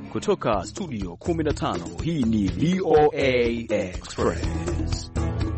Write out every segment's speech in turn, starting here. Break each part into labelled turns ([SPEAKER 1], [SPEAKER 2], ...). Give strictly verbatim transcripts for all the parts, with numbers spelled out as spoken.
[SPEAKER 1] Kutoka studio kumi na tano, hii ni V O A Express.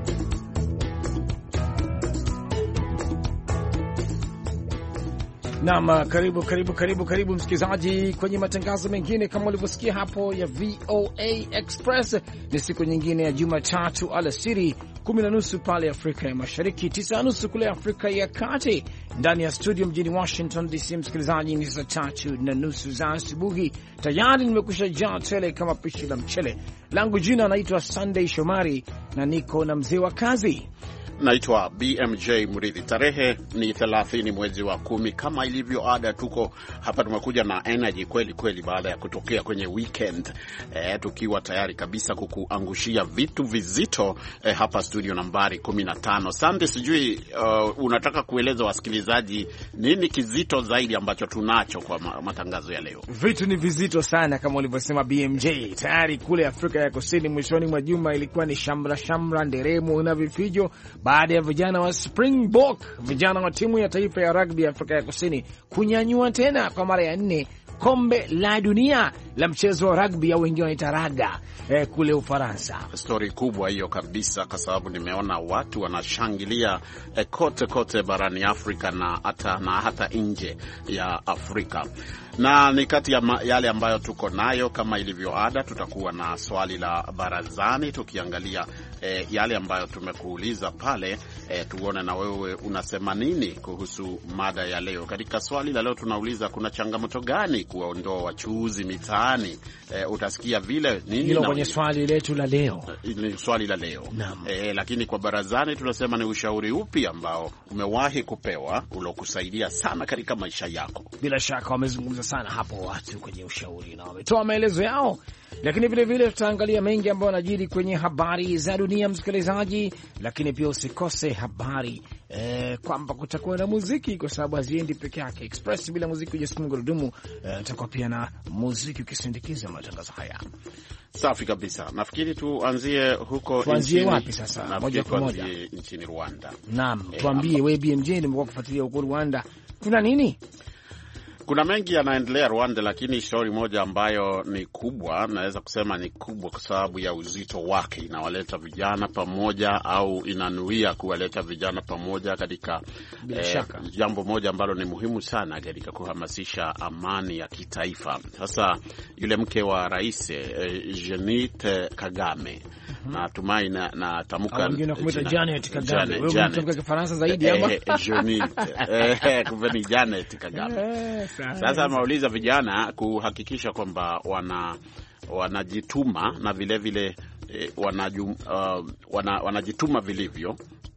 [SPEAKER 2] Naam, karibu karibu karibu karibu msikilizaji kwenye matangazo mengine kama ulivyosikia hapo ya V O A Express. Ni siku nyingine ya Jumatatu alasiri, kumi na nusu pale Afrika ya Mashariki, tisa na nusu kule Afrika ya Kati. Ndani ya studio mjini Washington D C, msikilizaji, ni saa tatu na nusu za asubuhi. Tayari nimekusha jaa tele kama pishi la mchele. Langu jina naitwa Sunday Shomari na niko na mzee wa kazi.
[SPEAKER 3] Naitwa B M J Murithi. Tarehe ni thelathini mwezi wa kumi. Kama ilivyo ada, tuko hapa, tumekuja na energy kweli kweli baada ya kutokea kwenye weekend, e, tukiwa tayari kabisa kukuangushia vitu vizito e, hapa studio nambari kumi na tano. Sande, sijui uh, unataka kueleza wasikilizaji nini kizito zaidi ambacho tunacho kwa matangazo ya leo?
[SPEAKER 2] Vitu ni vizito sana kama ulivyosema B M J. Tayari kule Afrika ya Kusini mwishoni mwa juma ilikuwa ni shamra shamra, nderemo na vifijo baada ya vijana wa Springbok, vijana wa timu ya taifa ya rugby ya Afrika ya Kusini kunyanyua tena kwa mara ya nne kombe la dunia la mchezo wa rugby au wengine wanaita raga eh, kule Ufaransa.
[SPEAKER 3] Story kubwa hiyo kabisa, kwa sababu nimeona watu wanashangilia eh, kote kote barani Afrika na hata na hata nje ya Afrika. Na ni kati ya ma, yale ambayo tuko nayo. Kama ilivyo ada, tutakuwa na swali la barazani tukiangalia eh, yale ambayo tumekuuliza pale, eh, tuone na wewe unasema nini kuhusu mada ya leo. Katika swali la leo tunauliza, kuna changamoto gani kuwaondoa wachuuzi mitaani? Eh, utasikia vile nini
[SPEAKER 2] hilo kwenye swali letu la leo.
[SPEAKER 3] Ni swali la leo. Eh, lakini kwa barazani tunasema ni ushauri upi ambao umewahi kupewa ulokusaidia sana katika maisha yako?
[SPEAKER 2] Bila shaka wamezungumza sana hapo watu kwenye ushauri na wametoa maelezo yao, lakini vile vile tutaangalia mengi ambayo yanajiri kwenye habari za dunia, msikilizaji, lakini pia usikose habari eh, kwamba kutakuwa na muziki, kwa sababu haziendi peke yake. Express bila muziki hujasukuma gurudumu. Eh, tutakuwa pia na muziki ukisindikiza matangazo haya.
[SPEAKER 3] Safi kabisa. Nafikiri tuanzie huko.
[SPEAKER 2] Tuanzie wapi sasa? Moja kwa moja
[SPEAKER 3] nchini Rwanda.
[SPEAKER 2] Naam, e, tuambie wewe B M J, nimekuwa kufuatilia huko Rwanda. Kuna nini?
[SPEAKER 3] Kuna mengi yanaendelea Rwanda, lakini story moja ambayo ni kubwa, naweza kusema ni kubwa kwa sababu ya uzito wake, inawaleta vijana pamoja au inanuia kuwaleta vijana pamoja katika eh, jambo moja ambalo ni muhimu sana katika kuhamasisha amani ya kitaifa. Sasa yule mke wa rais eh, Jeannette Kagame, na tumai na, na tamuka
[SPEAKER 2] wengine kumita Janet Kagame, wewe unataka Kifaransa zaidi ama
[SPEAKER 3] eh, Jeannette eh kumbe Janet Kagame. Sasa ameuliza vijana kuhakikisha kwamba wana wanajituma na vile vile eh, wanajum, uh, wana, wanajituma vilivyo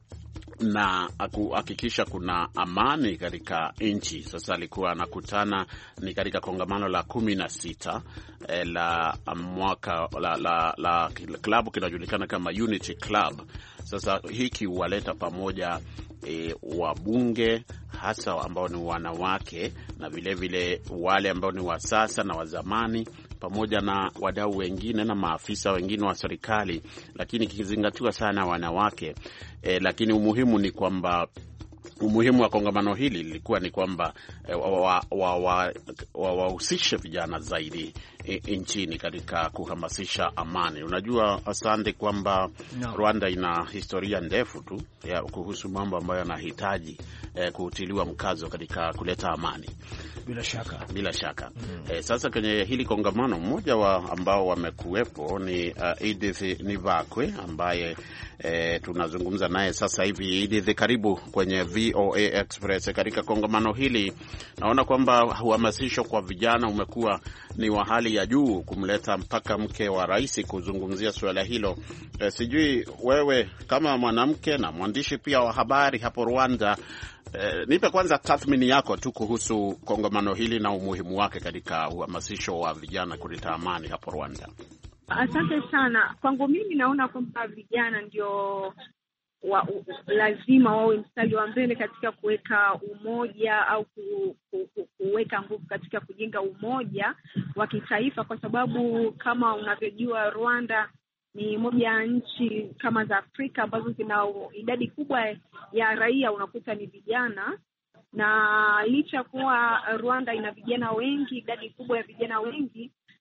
[SPEAKER 3] na kuhakikisha kuna amani katika nchi. Sasa alikuwa anakutana ni katika kongamano la kumi na sita eh, la mwaka la, la, la klabu kinajulikana kama Unity Club. Sasa hiki huwaleta pamoja E, wabunge hasa ambao ni wanawake na vile vile wale ambao ni wa sasa na wa zamani, pamoja na wadau wengine na maafisa wengine wa serikali, lakini kikizingatiwa sana wanawake. E, lakini umuhimu ni kwamba umuhimu wa kongamano hili lilikuwa ni kwamba eh, wahusishe wa, wa, wa, wa vijana zaidi e, nchini katika kuhamasisha amani. Unajua asante kwamba no. Rwanda ina historia ndefu tu ya kuhusu mambo ambayo yanahitaji eh, kutiliwa mkazo katika kuleta amani.
[SPEAKER 2] Bila shaka.
[SPEAKER 3] Bila shaka. Mm. Eh, sasa kwenye hili kongamano mmoja wa ambao wamekuwepo ni uh, Edith Nivakwe ambaye eh, tunazungumza naye sasa hivi. Edith, karibu kwenye V O A Express. Katika kongamano hili naona kwamba uhamasisho kwa vijana umekuwa ni wa hali ya juu, kumleta mpaka mke wa rais kuzungumzia suala hilo. Eh, sijui wewe kama mwanamke na mwandishi pia wa habari hapo Rwanda, Eh, nipe kwanza tathmini yako tu kuhusu kongamano hili na umuhimu wake katika uhamasisho wa vijana kuleta amani hapo Rwanda.
[SPEAKER 4] Asante sana. Kwangu mimi naona kwamba vijana ndio wa, u, lazima wawe mstari wa mbele katika kuweka umoja au ku, ku, ku, kuweka nguvu katika kujenga umoja wa kitaifa, kwa sababu kama unavyojua Rwanda ni moja ya nchi kama za Afrika ambazo zina idadi kubwa ya raia unakuta ni vijana, na licha kuwa Rwanda ina vijana wengi, idadi kubwa ya vijana wengi,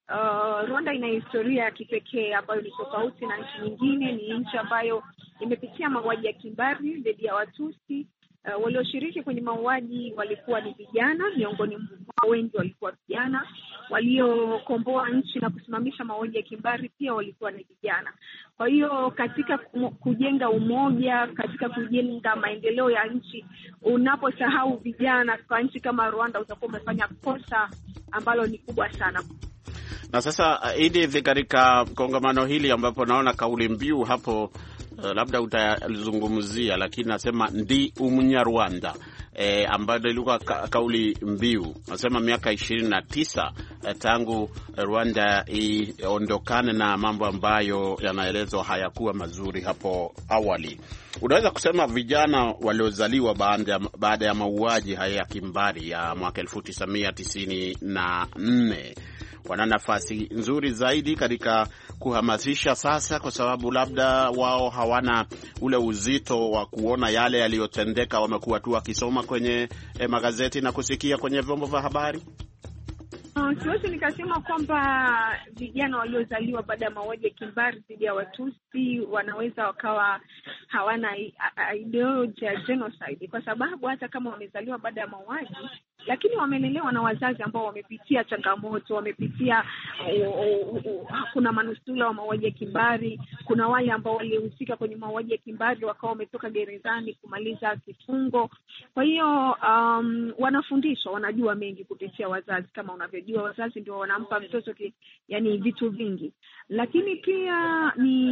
[SPEAKER 4] Uh, Rwanda ina historia ya kipekee ambayo ni tofauti na nchi nyingine. Ni nchi ambayo imepitia mauaji ya kimbari dhidi ya Watusi. Uh, walioshiriki kwenye mauaji walikuwa ni vijana, miongoni mwa wengi walikuwa vijana. Waliokomboa nchi na kusimamisha mauaji ya kimbari pia walikuwa ni vijana. Kwa hiyo katika kujenga umoja, katika kujenga maendeleo ya nchi, unaposahau vijana kwa nchi kama Rwanda, utakuwa umefanya kosa ambalo ni kubwa sana.
[SPEAKER 3] Na sasa Edith, katika kongamano hili ambapo naona kauli mbiu hapo, uh, labda utalizungumzia, lakini nasema ndi umunyarwanda e, ambayo ilikuwa ka, kauli mbiu. Nasema miaka ishirini na tisa e, tangu Rwanda iondokane na mambo ambayo yanaelezwa hayakuwa mazuri hapo awali. Unaweza kusema vijana waliozaliwa baada baada ya mauaji haya ya kimbari ya mwaka elfu tisa mia tisini na nne wana nafasi nzuri zaidi katika kuhamasisha sasa, kwa sababu labda wao hawana ule uzito wa kuona yale yaliyotendeka. Wamekuwa tu wakisoma kwenye eh, magazeti na kusikia kwenye vyombo vya habari.
[SPEAKER 4] Uh, siwezi nikasema kwamba vijana waliozaliwa baada ya mauaji ya kimbari dhidi ya Watusi wanaweza wakawa hawana ideology ya genocide, kwa sababu hata kama wamezaliwa baada ya mauaji, lakini wamelelewa na wazazi ambao wamepitia changamoto, wamepitia uh, uh, uh, kuna manusura wa mauaji ya kimbari, kuna wale ambao walihusika kwenye mauaji ya kimbari wakawa wametoka gerezani kumaliza kifungo. Kwa hiyo um, wanafundishwa, wanajua mengi kupitia wazazi. Kama unavyojua, wazazi ndio wanampa mtoto ki, yani vitu vingi. Lakini pia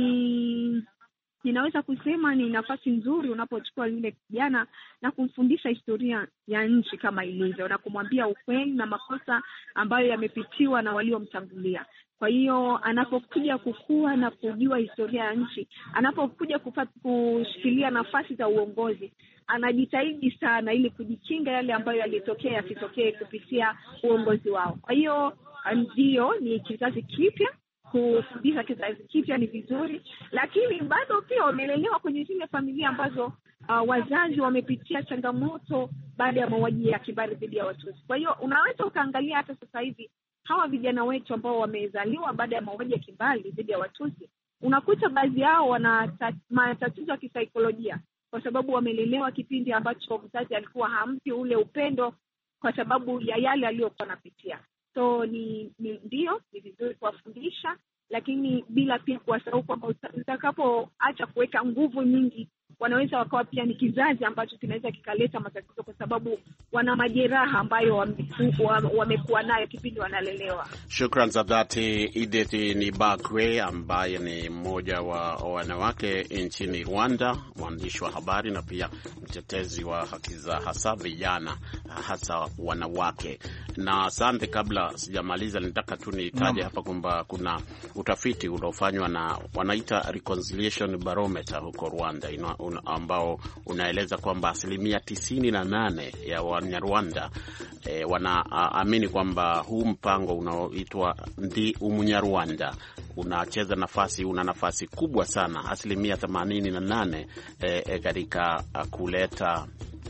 [SPEAKER 4] ni ninaweza kusema ni nafasi nzuri unapochukua yule kijana na kumfundisha historia ya nchi kama ilivyo, na kumwambia ukweli na makosa ambayo yamepitiwa na waliomtangulia. Kwa hiyo anapokuja kukua na kujua historia ya nchi, anapokuja kupata kushikilia nafasi za uongozi, anajitahidi sana ili kujikinga yale ambayo yalitokea yasitokee kupitia uongozi wao. Kwa hiyo ndio ni kizazi kipya, kufundisha kizazi kipya ni vizuri, lakini bado pia wamelelewa kwenye zile familia ambazo uh, wazazi wamepitia changamoto baada ya mauaji ya kimbari dhidi ya Watusi. Kwa hiyo unaweza ukaangalia hata sasa hivi hawa vijana wetu ambao wamezaliwa baada ya mauaji ya kimbari dhidi ya Watusi, unakuta baadhi yao wana matatizo ya kisaikolojia, kwa sababu wamelelewa kipindi ambacho mzazi alikuwa hampi ule upendo kwa sababu ya yale aliyokuwa anapitia. So ni, ni ndio ni vizuri kuwafundisha, lakini bila pia kuwasahau kwamba utakapoacha kuweka nguvu nyingi, wanaweza wakawa pia ni kizazi ambacho kinaweza kikaleta matatizo, kwa sababu wana majeraha ambayo wamekuwa wamekuwa nayo kipindi wanalelewa.
[SPEAKER 3] Shukran za dhati Edith Nibakwe, ambaye ni mmoja wa wanawake nchini Rwanda, mwandishi wa habari na pia mtetezi wa haki za hasa vijana, hasa wanawake. Na asante, kabla sijamaliza nitaka tu nitaje hapa kwamba kuna utafiti unaofanywa na wanaita Reconciliation Barometer huko Rwanda, ina, un, ambao unaeleza kwamba asilimia tisini na nane ya Wanyarwanda e, wanaamini kwamba huu mpango unaoitwa Ndi Umunyarwanda unacheza nafasi una nafasi kubwa sana, asilimia themanini na nane e, katika kuleta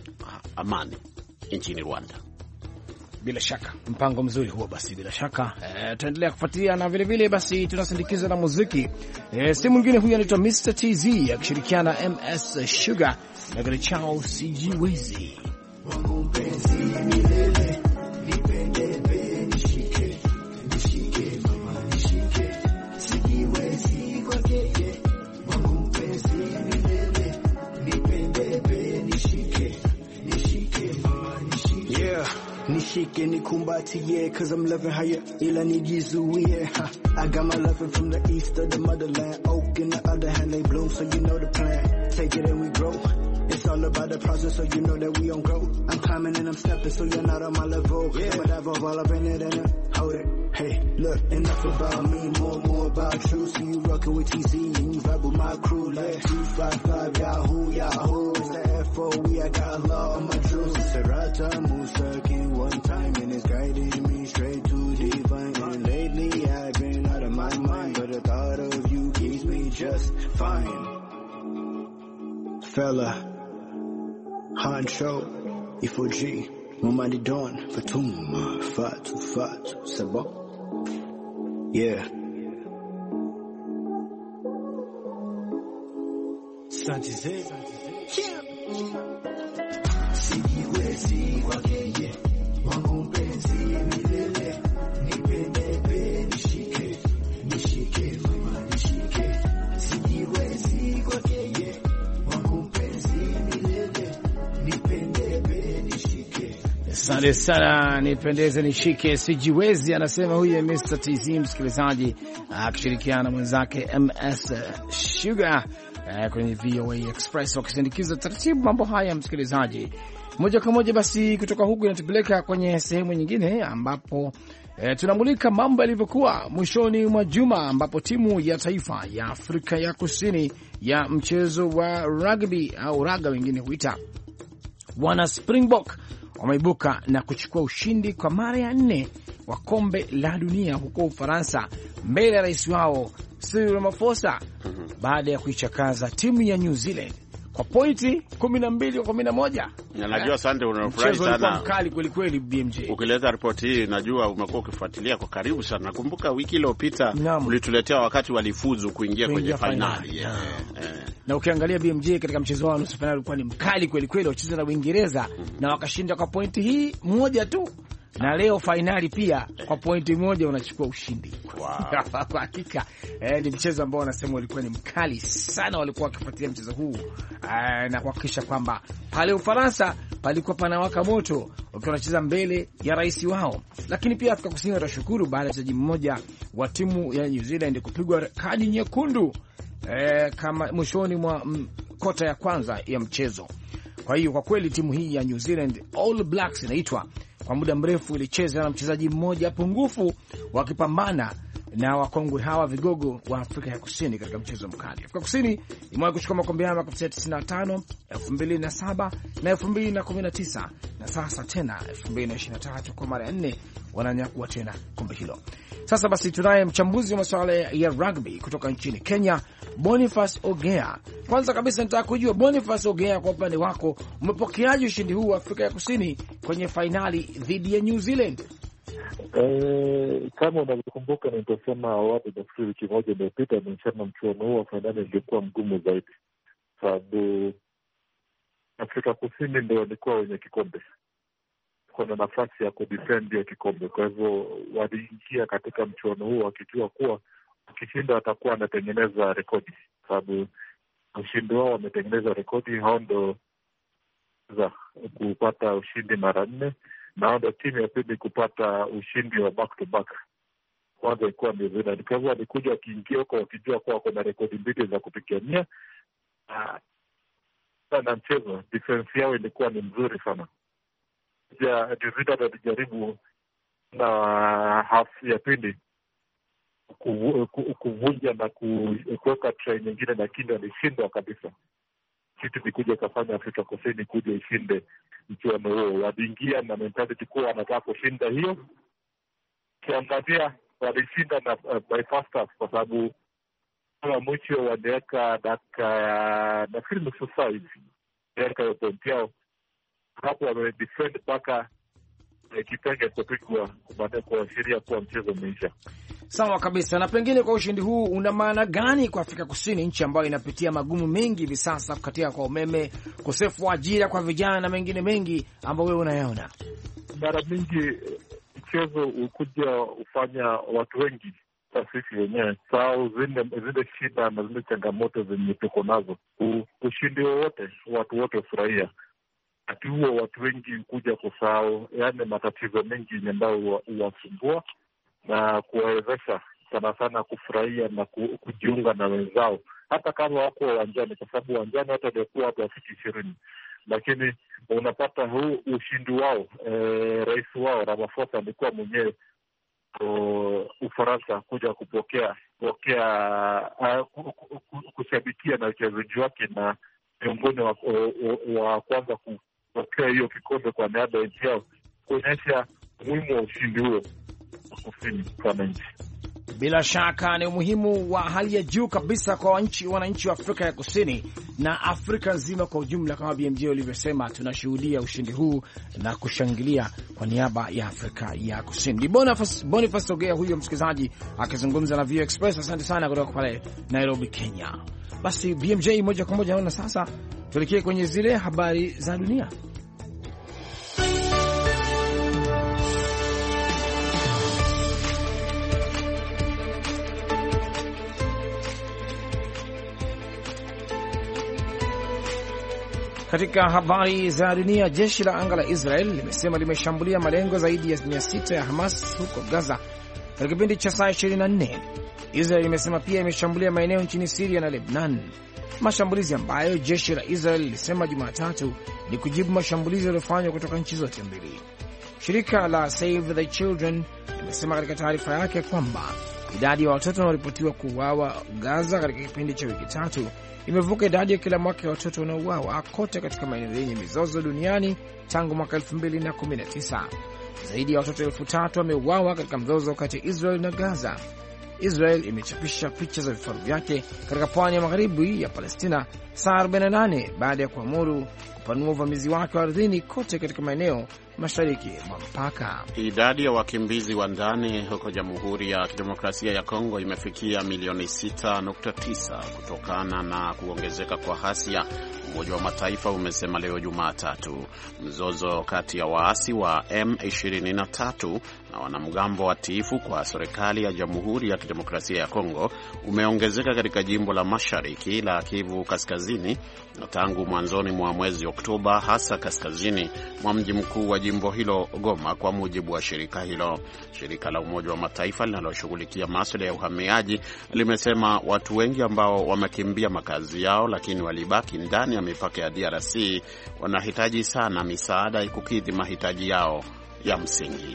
[SPEAKER 3] amani nchini Rwanda.
[SPEAKER 2] Bila shaka mpango mzuri huo. Basi bila shaka e, tuendelea kufuatilia, na vile vile basi tunasindikiza na muziki. E, si mwingine huyu anaitwa mister T Z akishirikiana M S Sugar na gari chao Sijiwezi.
[SPEAKER 5] Nishike nikumbatie, cause I'm loving how you ila nijizuie. I got my loving from the east of the motherland. Oak in the other hand, they bloom, so you know the plan. Take it and we grow. It's all about the process, so you know that we on grow. I'm climbing and I'm stepping, so you're not on my level. Yeah, whatever, all up in it and uh, hold it. Hey, look, enough about me, more, more about you. See you rockin' with T Z and you vibe with my crew. Like two five five, Yahoo, Yahoo. It's the F O, we, I got a lot on my jewels. Serata moves stuck in one time and it's guiding me straight to divine. And lately I've been out of my mind, but the thought of you keeps me just fine. Fella, Hancho, Ifoji, Mumadi Don, Fatuma, Fatu, Fatu, c'est bon. Yeah. Santize. Sijiwezi kwake wangu mpenzi milele, nipende nishike, nishike mama nishike. Sijiwezi kwake wangu mpenzi milele, nipende nishike.
[SPEAKER 2] Asante sana, nipendeze nishike sijiwezi, anasema huyu mister T Z, msikilizaji, akishirikiana na mwenzake M S Sugar kwenye V O A Express, wakisindikiza taratibu mambo haya. Msikilizaji, moja kwa moja basi kutoka huku inatupeleka kwenye sehemu nyingine ambapo e, tunamulika mambo yalivyokuwa mwishoni mwa juma, ambapo timu ya taifa ya Afrika ya Kusini ya mchezo wa rugby au raga wengine huita, wana Springbok wameibuka na kuchukua ushindi kwa mara ya nne wa kombe la dunia huko Ufaransa mbele ya rais wao Cyril Ramaphosa baada ya kuichakaza timu ya New Zealand kwa pointi kumi na mbili kwa kumi na moja.
[SPEAKER 3] Na najua Sande unafurahi sana.
[SPEAKER 2] Mchezo mkali kweli kweli B M J.
[SPEAKER 3] Ukileta ripoti hii najua umekuwa ukifuatilia kwa karibu sana. Nakumbuka wiki iliyopita ulituletea wakati walifuzu kuingia kwenye finali. Yeah. Yeah.
[SPEAKER 2] Na ukiangalia B M J katika mchezo wao nusu finali ulikuwa ni mkali kweli kweli, wacheza na Uingereza mm -hmm. na wakashinda kwa pointi hii moja tu. Na leo finali pia kwa pointi moja unachukua ushindi. Wow. Kwa hakika eh, ni mchezo ambao wanasema ulikuwa ni mkali sana, walikuwa wakifuatilia mchezo huu eh, na kuhakikisha kwamba pale Ufaransa palikuwa panawaka moto wakiwa wanacheza mbele ya rais wao. Lakini pia Afrika Kusini watashukuru baada ya mchezaji mmoja wa timu ya New Zealand kupigwa kadi nyekundu eh, kama mwishoni mwa m, kota ya kwanza ya mchezo. Kwa hiyo kwa kweli timu hii ya New Zealand All Blacks inaitwa, kwa muda mrefu ilicheza na mchezaji mmoja pungufu wakipambana na wakongwe hawa vigogo wa Afrika ya Kusini katika mchezo mkali. Afrika Kusini imewahi kuchukua makombe haya mwaka tisini na tano, elfu mbili na saba na elfu mbili na kumi na tisa, na sasa tena elfu mbili na ishirini na tatu kwa mara ya nne wananyakua tena kombe hilo. Sasa basi tunaye mchambuzi wa masuala ya rugby kutoka nchini Kenya, Boniface Ogea. Kwanza kabisa nataka kujua Boniface Ogea, kwa upande wako umepokeaje ushindi huu wa Afrika ya Kusini kwenye finali dhidi ya New Zealand?
[SPEAKER 6] Eh, kama unavyokumbuka nitasema awali nafikiri wiki moja imepita nimesema mchuano huu wa finali ingekuwa mgumu zaidi, sababu Afrika Kusini ndio walikuwa wenye kikombe, kuna nafasi ya kudefend ya kikombe. Kwa hivyo waliingia katika mchuano huu wakijua kuwa ukishinda watakuwa wanatengeneza rekodi, sababu ushindi wao wametengeneza rekodi. Hao ndo za kupata ushindi mara nne, na hao ndo timu ya pili kupata ushindi wa back to back. Kwanza ilikuwa New Zealand. Kwa hivyo walikuja wakiingia huko wakijua kuwa kuna rekodi mbili za kupigania. Na mchezo defense yao ilikuwa ni mzuri sana. Ya New Zealand walijaribu na half ya pili kuvunja na kuweka try nyingine, lakini walishindwa kabisa. Kitu kikuja kafanya Afrika Kusini kuja ishinde mchuano huo. Waliingia na mentality kuwa wanataka kushinda hiyo. Kiangalia walishinda na uh, by first half, kwa sababu kwa mwisho waliweka dakika na film nusu saa hivi waliweka hiyo point yao. Hapo wamedefend mpaka eh, kipenge kupigwa baada kuashiria kuwa mchezo umeisha.
[SPEAKER 2] Sawa kabisa. Na pengine kwa ushindi huu una maana gani kwa Afrika Kusini, nchi ambayo inapitia magumu mengi hivi sasa, kukatika kwa umeme, ukosefu wa ajira kwa vijana na mengine mengi ambayo wewe unayaona?
[SPEAKER 6] Mara mingi mchezo ukuja ufanya watu wengi sisi wenyewe sao zile zile shida na zile changamoto zenye tuko nazo. Ushindi wote watu wote ufurahia. Ati huo watu wengi kuja kusahau yani matatizo mengi ambayo huwasumbua na kuwawezesha sana sana kufurahia na kujiunga na wenzao, hata kama wako uwanjani, kwa sababu uwanjani hata walikuwa watu wafiki ishirini. Lakini unapata huu ushindi wao, e, rais wao Ramaphosa alikuwa mwenyewe Ufaransa kuja kupokea pokea uh, kushabikia na uchezaji wake, na miongoni wa, wa, wa kwanza kupokea hiyo kikombe kwa niaba ya nchi yao, kuonyesha umuhimu wa ushindi huo kusini kwa nchi.
[SPEAKER 2] Bila shaka ni umuhimu wa hali ya juu kabisa kwa wananchi wananchi wa Afrika ya Kusini na Afrika nzima kwa ujumla. Kama B M J ulivyosema, tunashuhudia ushindi huu na kushangilia kwa niaba ya Afrika ya Kusini. Ni Boniface Boniface Ogea huyo msikilizaji akizungumza na V O A Express. Asante sana kutoka pale Nairobi, Kenya. Basi B M J, moja kwa moja naona sasa tuelekee kwenye zile habari za dunia. Katika habari za dunia, jeshi la anga la Israel limesema limeshambulia malengo zaidi ya mia sita ya Hamas huko Gaza katika kipindi cha saa ishirini na nne. Israel imesema pia imeshambulia maeneo nchini Syria na Lebanon, mashambulizi ambayo jeshi la Israel lilisema Jumatatu ni kujibu mashambulizi yaliyofanywa kutoka nchi zote mbili. Shirika la Save the Children limesema katika taarifa yake kwamba idadi ya watoto wanaoripotiwa kuuawa Gaza katika kipindi cha wiki tatu imevuka idadi ya kila mwaka ya watoto wanaouawa kote katika maeneo yenye mizozo duniani tangu mwaka elfu mbili na kumi na tisa. Zaidi ya watoto elfu tatu wameuawa katika mzozo kati ya Israel na Gaza. Israel imechapisha picha za vifaru vyake katika pwani ya magharibi ya Palestina saa arobaini na nane baada ya kuamuru kupanua uvamizi wake wa ardhini kote katika maeneo mashariki mwa mpaka.
[SPEAKER 3] Idadi ya wakimbizi wa ndani huko Jamhuri ya Kidemokrasia ya Kongo imefikia milioni sita nukta tisa kutokana na kuongezeka kwa hasia, Umoja wa Mataifa umesema leo Jumatatu. Mzozo kati ya waasi wa M ishirini na tatu na wanamgambo watiifu kwa serikali ya Jamhuri ya Kidemokrasia ya Kongo umeongezeka katika jimbo la Mashariki la Kivu Kaskazini na tangu mwanzoni mwa mwezi Oktoba, hasa kaskazini mwa mji mkuu wa jimbo hilo Goma, kwa mujibu wa shirika hilo. Shirika la Umoja wa Mataifa linaloshughulikia masuala ya uhamiaji limesema watu wengi ambao wamekimbia makazi yao lakini walibaki ndani ya mipaka ya D R C wanahitaji sana misaada kukidhi mahitaji yao ya msingi.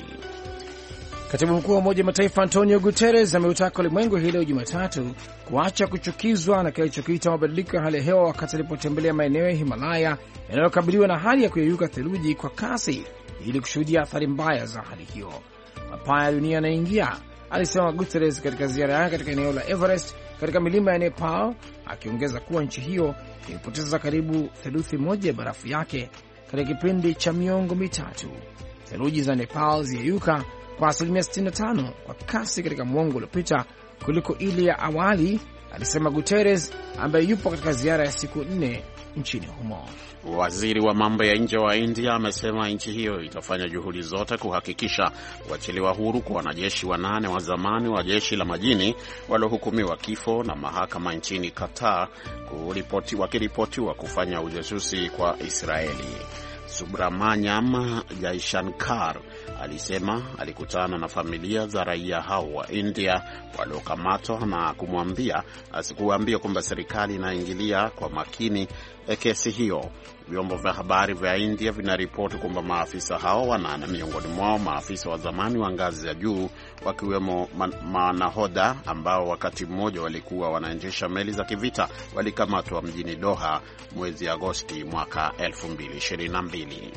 [SPEAKER 2] Katibu mkuu wa Umoja wa Mataifa Antonio Guterres ameutaka ulimwengu hii leo Jumatatu kuacha kuchukizwa na kilichokiita mabadiliko ya hali ya hewa wakati alipotembelea maeneo ya Himalaya yanayokabiliwa na hali ya kuyeyuka theluji kwa kasi ili kushuhudia athari mbaya za hali hiyo. Mapaa ya dunia yanaingia, alisema Guterres katika ziara yake katika eneo la Everest katika milima ya Nepal, akiongeza kuwa nchi hiyo imepoteza karibu theluthi moja ya barafu yake katika kipindi cha miongo mitatu. Theluji za Nepal ziyeyuka kwa asilimia sitini na tano kwa kasi katika mwongo uliopita kuliko ile ya awali, alisema Guterres ambaye yupo katika ziara ya siku nne nchini humo.
[SPEAKER 3] Waziri wa mambo ya nje wa India amesema nchi hiyo itafanya juhudi zote kuhakikisha kuachiliwa huru kwa wanajeshi wanane wa zamani wa jeshi la majini waliohukumiwa kifo na mahakama nchini Qatar wakiripotiwa kufanya ujasusi kwa Israeli. Subramanyam Jaishankar alisema alikutana na familia za raia hao wa India waliokamatwa na kumwambia asikuambia kwamba serikali inaingilia kwa makini kesi hiyo. Vyombo vya habari vya India vinaripoti kwamba maafisa hao wanane, miongoni mwao maafisa wa zamani wa ngazi ya juu, wakiwemo manahoda ambao wakati mmoja walikuwa wanaendesha meli za kivita, walikamatwa mjini Doha mwezi Agosti mwaka elfu mbili ishirini na mbili.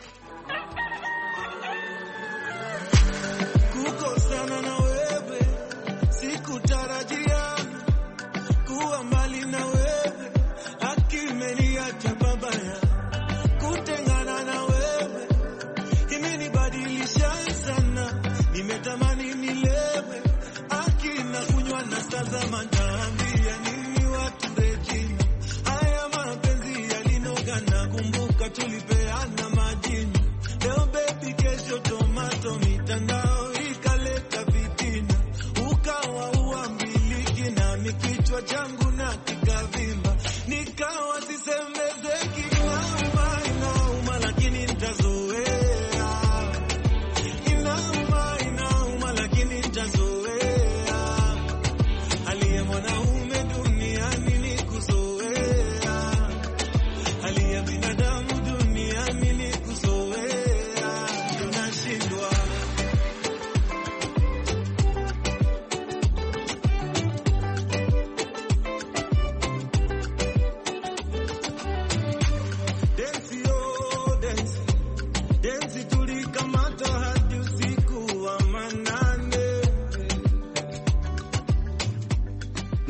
[SPEAKER 7] Kukosana na wewe sikutarajia, kuwa mbali na wewe akimeniacha babaya, kutengana na wewe imenibadilisha sana, nimetamani nilewe akina kunywa na tazama, naambia nini watu rejini, haya mapenzi yalinoga, na kumbuka tulipeana maji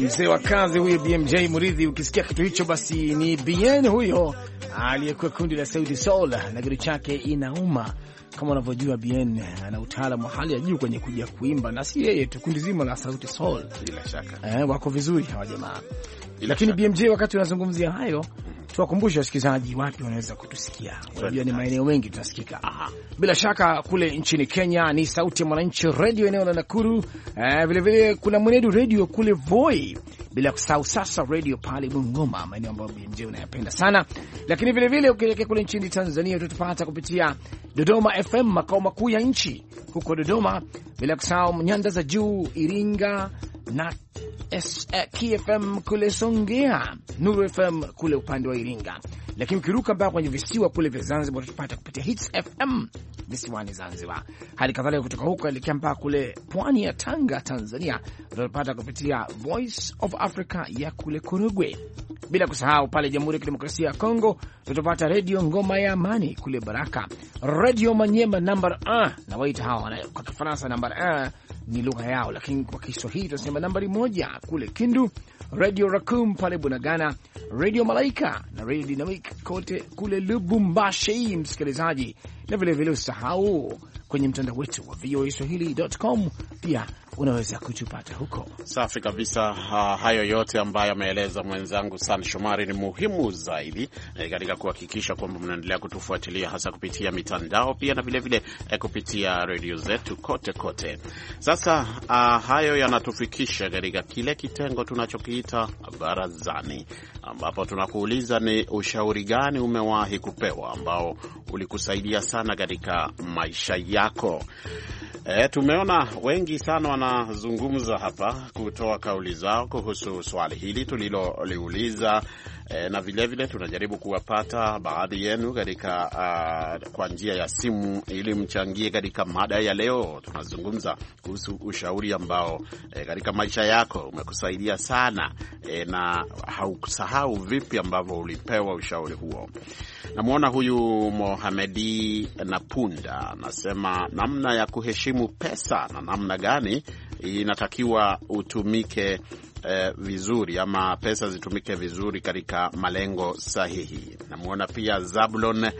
[SPEAKER 2] mzee wa kazi huyo B M J Muridhi. Ukisikia kitu hicho, basi ni Bien huyo aliyekuwa kundi la Sauti Sol na kitu chake Inauma. Kama unavyojua Bien ana utaalamu wa hali ya juu kwenye kuja kuimba, na si yeye tu, kundi zima la Sauti Sol
[SPEAKER 3] bila shaka
[SPEAKER 2] eh, wako vizuri hawa jamaa. Lakini B M J, wakati unazungumzia hayo, tuwakumbushe wasikilizaji wapi wanaweza kutusikia. Unajua ni maeneo mengi tunasikika. Aha. Bila shaka kule nchini Kenya ni Sauti ya Mwananchi Radio eneo la Nakuru. Eh, vile vile kuna Mwenedu Radio kule Voi. Bila kusahau Sasa Radio pale Bungoma, maeneo ambayo B M J unayapenda sana. Lakini vile vile ukielekea kule nchini Tanzania tutapata kupitia Dodoma F M, makao makuu ya nchi huko Dodoma. Bila kusahau nyanda za juu Iringa na S, uh, K F M kule Songea, Nuru F M kule upande wa Iringa. Lakini ukiruka mpaka kwenye visiwa kule vya Zanzibar tutapata kupitia Hits F M visiwani Zanzibar. Hali kadhalika kutoka huko elekea mpaka kule pwani ya Tanga Tanzania tutapata kupitia Voice of Africa ya kule Korogwe. Bila kusahau pale Jamhuri ya Kidemokrasia ya Kongo tutapata Radio Ngoma ya Amani kule Baraka, Radio Manyema number one, na waita hawa kwa Kifaransa number one ni lugha yao, lakini kwa Kiswahili tunasema nambari moja kule Kindu, Radio Rakum pale Bunagana, Radio Malaika na Radio Dynamic kote kule Lubumbashi, msikilizaji. Na vile vile usahau kwenye mtandao wetu wa v o a swahili dot com pia unaweza kutupata huko.
[SPEAKER 3] Safi kabisa. Uh, hayo yote ambayo ameeleza mwenzangu San Shomari ni muhimu zaidi eh, katika kuhakikisha kwamba mnaendelea kutufuatilia hasa kupitia mitandao pia na vile vile eh, kupitia radio zetu kote kote. Sasa uh, hayo yanatufikisha katika kile kitengo tunachokiita barazani, ambapo tunakuuliza ni ushauri gani umewahi kupewa ambao ulikusaidia sana katika maisha yako. E, tumeona wengi sana wanazungumza hapa kutoa kauli zao kuhusu swali hili tuliloliuliza. E, na vile vile tunajaribu kuwapata baadhi yenu katika uh, kwa njia ya simu ili mchangie katika mada ya leo. Tunazungumza kuhusu ushauri ambao e, katika maisha yako umekusaidia sana e, na haukusahau vipi ambavyo ulipewa ushauri huo. Namuona huyu Mohamedi Napunda anasema namna ya kuheshimu pesa na namna gani inatakiwa utumike Eh, vizuri ama pesa zitumike vizuri katika malengo sahihi. Namuona pia Zablon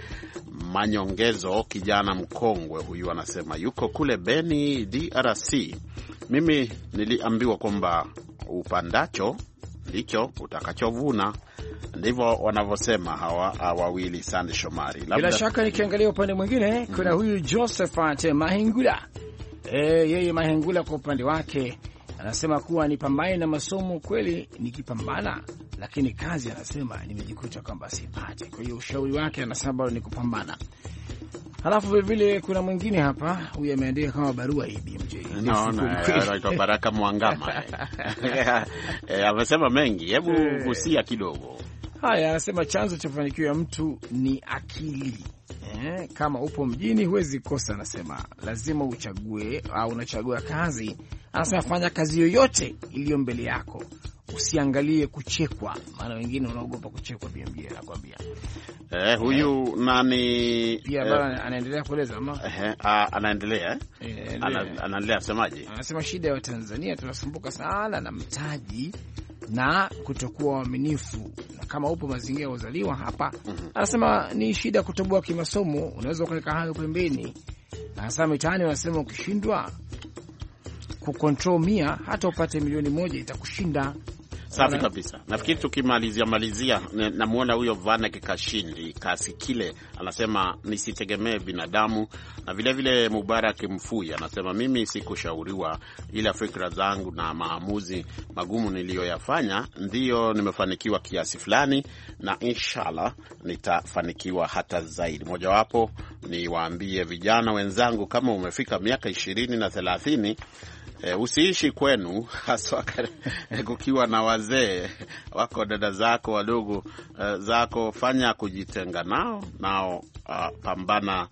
[SPEAKER 3] Manyongezo, kijana mkongwe huyu, anasema yuko kule Beni D R C. Mimi niliambiwa kwamba upandacho ndicho utakachovuna. Ndivyo wanavyosema hawa wawili. Sande Shomari. Labda... Bila
[SPEAKER 2] shaka nikiangalia upande mwingine kuna huyu Josephat Mahengula. Eh, yeye Mahengula kwa upande wake anasema kuwa nipambane na masomo. Kweli nikipambana, lakini kazi anasema nimejikuta kwamba sipati. Kwa hiyo ushauri wake anasema bado ni kupambana. Halafu vile vile kuna mwingine hapa, huyu ameandika kama barua hii B M J.
[SPEAKER 3] Naona kwa Baraka Mwangama. Eh, amesema mengi. Hebu gusia kidogo.
[SPEAKER 2] Haya, anasema chanzo cha mafanikio ya mtu ni akili. Eh, kama upo mjini huwezi kosa, anasema lazima uchague au unachagua kazi. Anasema fanya kazi yoyote iliyo mbele yako, usiangalie kuchekwa, maana wengine wanaogopa kuchekwa. B M J anakuambia.
[SPEAKER 3] Eh, huyu nani
[SPEAKER 2] pia bana eh, anaendelea kueleza ama
[SPEAKER 3] eh, anaendelea eh, anaendelea asemaje?
[SPEAKER 2] Anasema shida ya Tanzania tunasumbuka sana na mtaji na kutokuwa waaminifu, na kama upo mazingira ya uzaliwa hapa, mm-hmm. Anasema ni shida kutoboa kimasomo, unaweza kuweka hayo pembeni. Anasema mitaani wanasema ukishindwa kucontrol mia hata upate milioni moja itakushinda.
[SPEAKER 3] Safi kabisa. Nafikiri tukimalizia malizia, namuona huyo Vanek Kashindi Kasikile anasema nisitegemee binadamu, na vile vile Mubarak Mfuya anasema mimi sikushauriwa, ila fikra zangu na maamuzi magumu niliyoyafanya ndiyo nimefanikiwa kiasi fulani, na inshallah nitafanikiwa hata zaidi. Mojawapo ni waambie vijana wenzangu, kama umefika miaka ishirini na thelathini, E, usiishi kwenu haswa kukiwa na wazee wako, dada zako wadogo uh, zako, fanya kujitenga nao nao, uh, pambana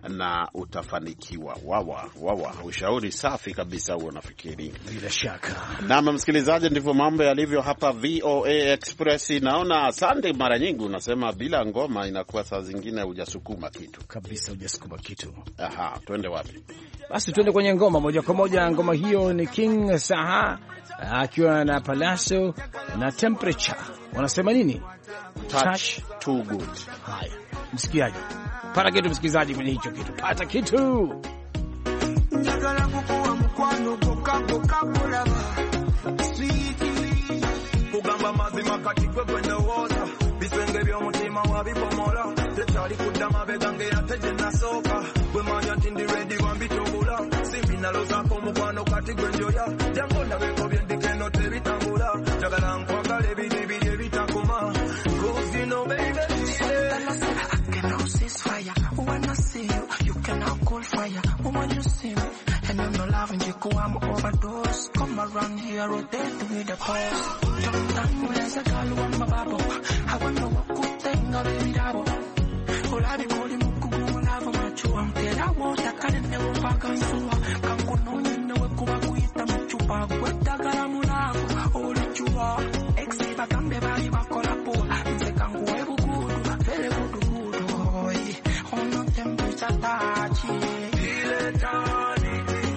[SPEAKER 3] na utafanikiwa. Wawa wawa, ushauri safi kabisa huo, nafikiri.
[SPEAKER 2] Bila shaka.
[SPEAKER 3] Na msikilizaji, ndivyo mambo yalivyo hapa V O A Express. Naona Sunday mara nyingi unasema bila ngoma inakuwa saa zingine hujasukuma kitu.
[SPEAKER 2] Kabisa hujasukuma kitu.
[SPEAKER 3] Aha, twende wapi?
[SPEAKER 2] Basi twende kwenye ngoma moja kwa moja. Ngoma hiyo ni King Saha akiwa na Palaso na Temperature. Wanasema nini?
[SPEAKER 3] Touch too good.
[SPEAKER 2] Haya, msikiaje? Pata kitu msikizaji kwenye hicho kitu. Pata kitu.
[SPEAKER 8] Njagala kukuwa mkwano kukago kabulaba sweetie kugamba mazima kati kwe kwenda woza bisenge by'omutima wabibomola tetali kudama begange yateje nasoka bwe manya tindi ready wambitobula simbinalo zako mukwano kati gwenjoya jango ndabeko byendikeno tebitambula njagala nkwagala ebinibiri ebitakoma cause you know baby I can fire when I see you you cannot cool fire when you see me and I'm not loving you go I'm overdose come around here rotate with the pulse jump down where's a girl on my bubble I want to walk good thing of baby double all I be calling mukugu lava machu I'm tell I want I can't never back and so come go no you know kuba kuita mchupa kwenda gara mulavu all you are exiba kambe bali bakola po nze kangu ebu good vele good good boy on temperature touch ile tani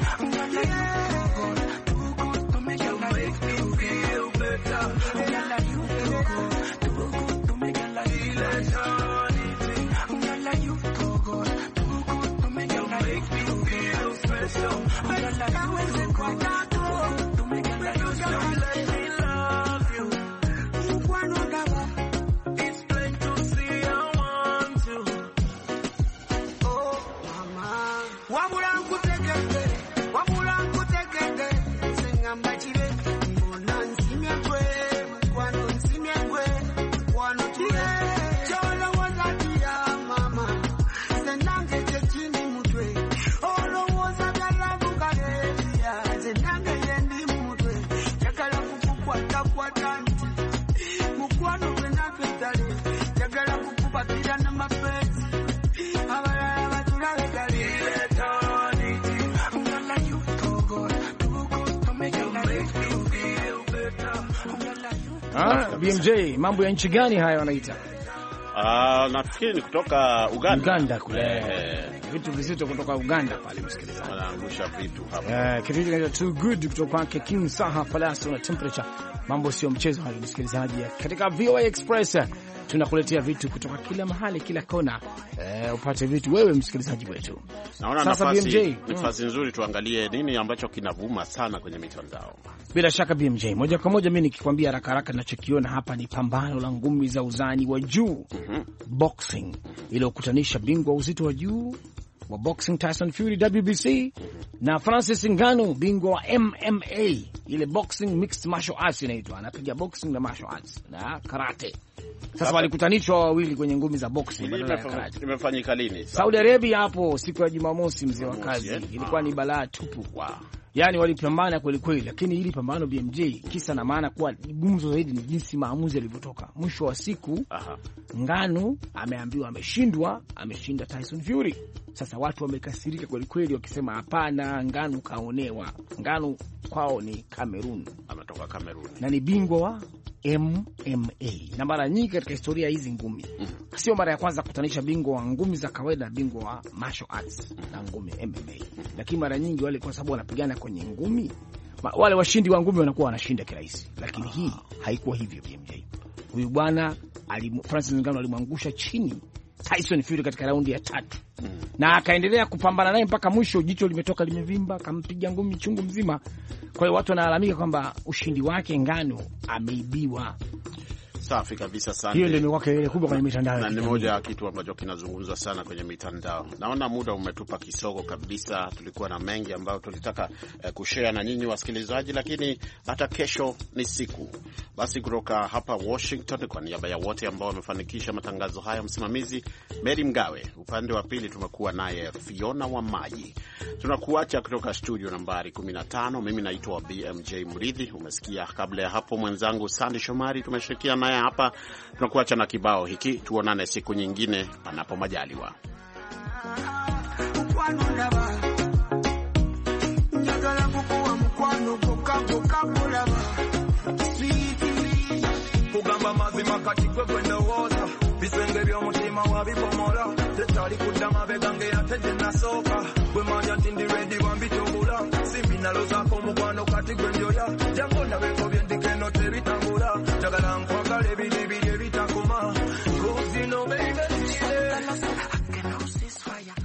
[SPEAKER 8] too good to make you feel better you too good to make you ile tani you too good too good to make you feel special you too good to make you let me love you it's plain to see I want to oh mama wabula nkutegede wabula nkutegede singamba chibe mbona nsimye kwe kwano nsimye kwe kwano tuwe cholo wazatia mama senange chechini mutwe olo wazagala kukarelia senange yendi mutwe chakala kukukwata kwata mukwano kwena fetale chakala kukupatira na mapenzi abala batula gali letani ngala you to go to go to make you feel better.
[SPEAKER 2] Ah, B M J, mambo ya nchi gani haya wanaita?
[SPEAKER 3] Ah, nafikiri ni kutoka Uganda.
[SPEAKER 2] Uganda kule. Eh, vitu vizito kutoka Uganda pale msikilizaji.
[SPEAKER 3] Wanaangusha vitu hapa.
[SPEAKER 2] Eh, kitu kinaitwa Too Good kutoka kwake King Saha Palaso na Temperature. Mambo sio mchezo hayo msikilizaji. Katika V O A Express tunakuletea vitu kutoka kila mahali, kila kona. Eh, upate vitu wewe msikilizaji wetu.
[SPEAKER 3] Naona nafasi nafasi nzuri tuangalie nini ambacho kinavuma sana kwenye mitandao.
[SPEAKER 2] Bila shaka B M J, moja kwa moja mimi nikikwambia haraka haraka ninachokiona hapa ni pambano la ngumi za uzani wa juu. Mm-hmm. Boxing ile ukutanisha bingwa uzito wa juu wa boxing Tyson Fury W B C na Francis Ngannou bingwa wa M M A ile boxing mixed martial arts inaitwa, anapiga boxing na martial arts na karate. Sasa walikutanishwa wawili kwenye ngumi za boxing badala ya karate.
[SPEAKER 3] Imefanyika lini?
[SPEAKER 2] Saudi Arabia hapo siku ya Jumamosi mzee wa kazi. Ilikuwa ni balaa tupu. Wow. Yaani walipambana kweli kweli, lakini hili pambano B M J kisa na maana kuwa gumzo zaidi ni jinsi maamuzi yalivyotoka. Mwisho wa siku, aha, Ngannou ameambiwa ameshindwa, ameshinda Tyson Fury. Sasa watu wamekasirika kweli kweli wakisema hapana, Ngannou kaonewa. Ngannou kwao ni Cameroon,
[SPEAKER 3] ametoka Cameroon.
[SPEAKER 2] Na ni bingwa wa M M A. Na mara nyingi katika historia hizi ngumi, mm -hmm. sio mara ya kwanza kutanisha bingwa wa ngumi za kawaida bingwa wa martial arts mm -hmm. na ngumi M M A. Mm -hmm. Lakini mara nyingi wale kwa sababu wanapigana kwenye ngumi, wale washindi wa ngumi wanakuwa wanashinda kirahisi. Lakini hii haikuwa hivyo B M J. Huyu bwana Francis Ngannou alimwangusha chini Tyson Fury katika raundi ya tatu. Mm. Na akaendelea kupambana naye mpaka mwisho, jicho limetoka limevimba, kampiga ngumi chungu mzima. Kwa hiyo watu wanalalamika kwamba ushindi wake Ngannou ameibiwa.
[SPEAKER 3] Safi kabisa sana.
[SPEAKER 2] Hiyo ndio imekuwa kelele kubwa kwenye mitandao.
[SPEAKER 3] Na ni moja ya kitu ambacho kinazungumzwa sana kwenye mitandao. Naona muda umetupa kisogo kabisa. Tulikuwa na mengi ambayo tulitaka eh, kushare na nyinyi wasikilizaji, lakini hata kesho ni siku. Basi kutoka hapa Washington, kwa niaba ya wote ambao wamefanikisha matangazo haya, msimamizi Mary Mgawe, upande wa pili tumekuwa naye Fiona wa Maji. Tunakuacha kutoka studio nambari kumi na tano. Mimi naitwa B M J Mridhi. Umesikia kabla ya hapo mwenzangu Sandy Shomari, tumeshirikiana naye hapa. Tunakuacha na kibao hiki, tuonane siku nyingine panapo majaliwa.
[SPEAKER 7] mukwano laba njagala kukuwa mukwano gokka mulaba kugamba mazima kati gwe gwendowooza bisenge by'omutima wabibomola tetali kudda mabega nge ate gye nasooka bwe manya